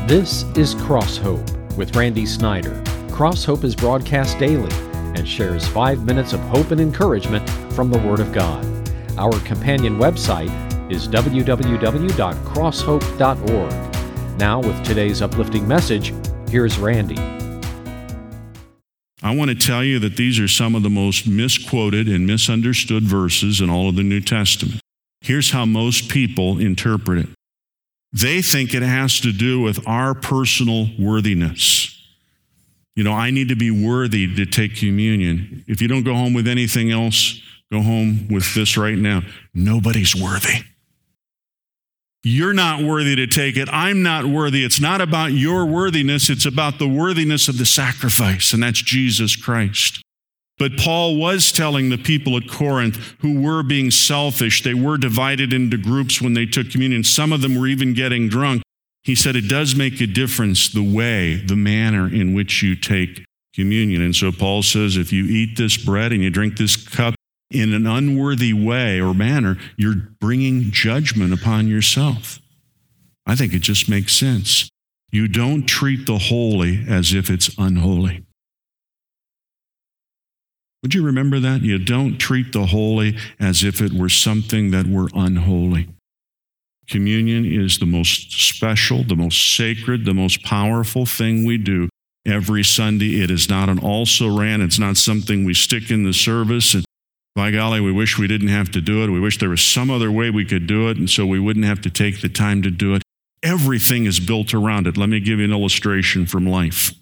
This is Cross Hope with Randy Snyder. Cross Hope is broadcast daily and shares 5 minutes of hope and encouragement from the Word of God. Our companion website is www.crosshope.org. Now, with today's uplifting message, here's Randy. I want to tell you that these are some of the most misquoted and misunderstood verses in all of the New Testament. Here's how most people interpret it. They think it has to do with our personal worthiness. You know, I need to be worthy to take communion. If you don't go home with anything else, go home with this right now. Nobody's worthy. You're not worthy to take it. I'm not worthy. It's not about your worthiness. It's about the worthiness of the sacrifice, and that's Jesus Christ. But Paul was telling the people at Corinth who were being selfish. They were divided into groups when they took communion. Some of them were even getting drunk. He said it does make a difference the way, the manner in which you take communion. And so Paul says if you eat this bread and you drink this cup in an unworthy way or manner, you're bringing judgment upon yourself. I think it just makes sense. You don't treat the holy as if it's unholy. Would you remember that? You don't treat the holy as if it were something that were unholy. Communion is the most special, the most sacred, the most powerful thing we do every Sunday. It is not an also-ran. It's not something we stick in the service. And by golly, we wish we didn't have to do it. We wish there was some other way we could do it, and so we wouldn't have to take the time to do it. Everything is built around it. Let me give you an illustration from life.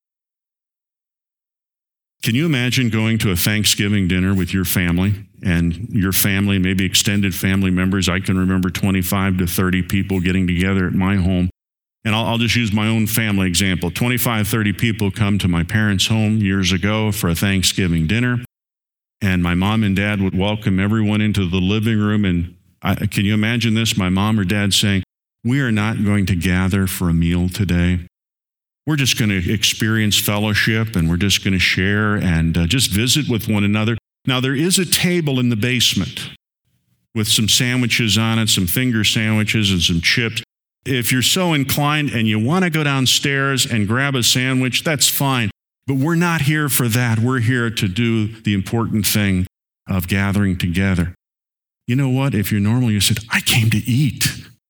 Can you imagine going to a Thanksgiving dinner with your family and your family, maybe extended family members? I can remember 25 to 30 people getting together at my home. And I'll just use my own family example. 25, 30 people come to my parents' home years ago for a Thanksgiving dinner. And my mom and dad would welcome everyone into the living room. And can you imagine this? My mom or dad saying, "We are not going to gather for a meal today. We're just going to experience fellowship, and we're just going to share and just visit with one another." Now, there is a table in the basement with some sandwiches on it, some finger sandwiches and some chips. If you're so inclined and you want to go downstairs and grab a sandwich, that's fine. But we're not here for that. We're here to do the important thing of gathering together. You know what? If you're normal, you said, "I came to eat.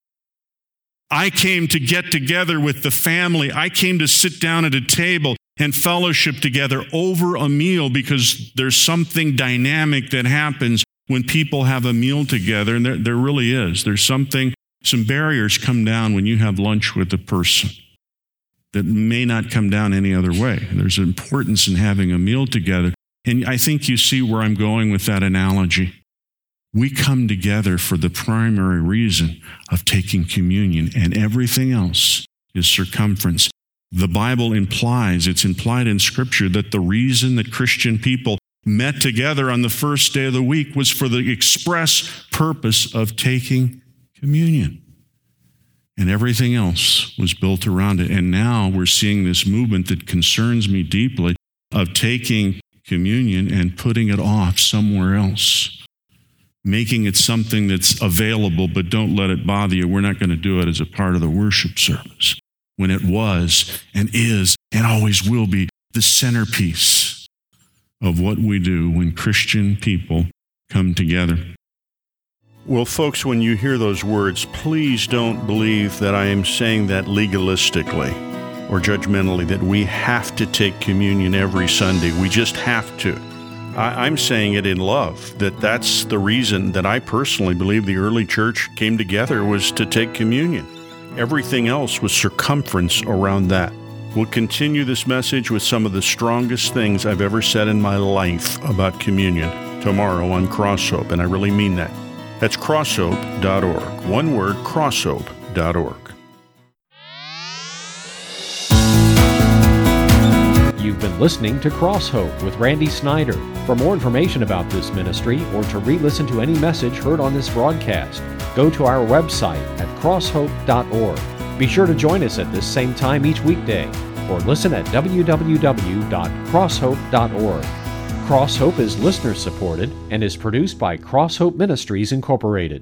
I came to get together with the family. I came to sit down at a table and fellowship together over a meal," because there's something dynamic that happens when people have a meal together, and there really is. There's some barriers come down when you have lunch with a person that may not come down any other way. There's importance in having a meal together. And I think you see where I'm going with that analogy. We come together for the primary reason of taking communion, and everything else is circumference. The Bible implies, it's implied in Scripture, that the reason that Christian people met together on the first day of the week was for the express purpose of taking communion. And everything else was built around it. And now we're seeing this movement that concerns me deeply of taking communion and putting it off somewhere else, making it something that's available, but don't let it bother you. We're not going to do it as a part of the worship service, when it was and is and always will be the centerpiece of what we do when Christian people come together. Well, folks, when you hear those words, please don't believe that I am saying that legalistically or judgmentally, that we have to take communion every Sunday. We just have to. I'm saying it in love, that's the reason that I personally believe the early church came together, was to take communion. Everything else was circumference around that. We'll continue this message with some of the strongest things I've ever said in my life about communion tomorrow on Cross Hope, and I really mean that. That's crosshope.org. One word, crosshope.org. You've been listening to Cross Hope with Randy Snyder. For more information about this ministry or to re-listen to any message heard on this broadcast, go to our website at crosshope.org. Be sure to join us at this same time each weekday, or listen at www.crosshope.org. Cross Hope is listener-supported and is produced by Cross Hope Ministries, Incorporated.